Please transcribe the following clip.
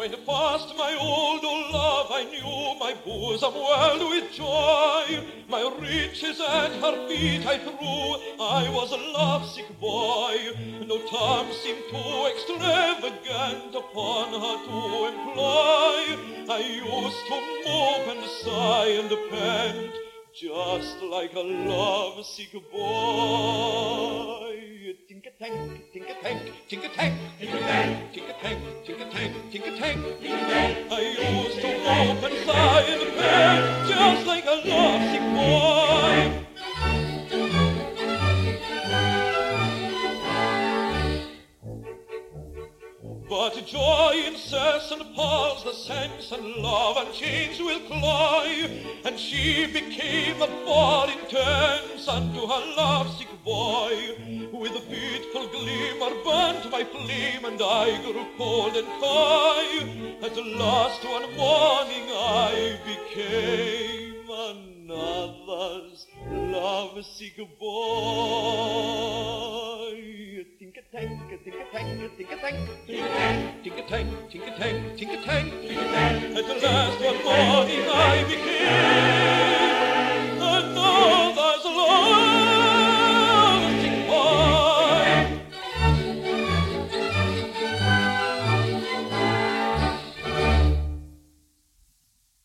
And past my old love I knew my bosom welled with joy. My riches at her feet I threw, I was a lovesick boy. No term seemed too extravagant upon her to employ. I used to mope and sigh and pant, just like a lovesick boy. Tink-a-tank, tink-a-tank, tink-a-tank, tink-a-tank, tink-a-tank, tink-a-tank, tink-a-tank, tink-a-tank. I used to mope and sigh and pant, just like a lovesick boy. But joy incessant pulls the sense, and love unchanged will cloy, and she became a ball intense unto her lovesick boy. With a fitful glimmer burnt my flame, and I grew cold and coy. At last one morning I became another's lovesick boy. Tink-a-tank, tink-a-tank, tink-a-tank, tink-a-tank, tink-a-tank, tink-a-tank, tink-a-tank. At last one morning I became